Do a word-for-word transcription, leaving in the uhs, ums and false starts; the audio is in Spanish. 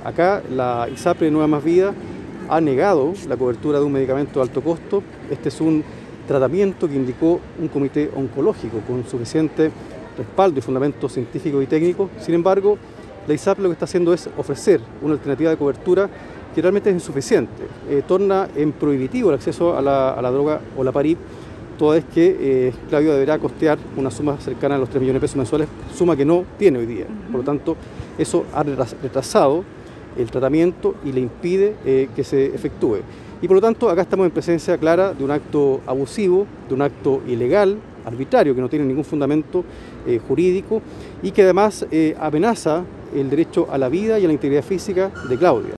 Acá la ISAPRE Nueva Más Vida ha negado la cobertura de un medicamento de alto costo. Este es un tratamiento que indicó un comité oncológico con suficiente respaldo y fundamento científico y técnico. Sin embargo, la ISAPRE lo que está haciendo es ofrecer una alternativa de cobertura que realmente es insuficiente. Eh, torna en prohibitivo el acceso a la, a la droga Olaparib, toda vez que eh, Claudio deberá costear una suma cercana a los tres millones de pesos mensuales, suma que no tiene hoy día. Por lo tanto, eso ha retrasado el tratamiento y le impide eh, que se efectúe. Y por lo tanto, acá estamos en presencia clara de un acto abusivo, de un acto ilegal, arbitrario, que no tiene ningún fundamento eh, jurídico y que además eh, amenaza el derecho a la vida y a la integridad física de Claudia.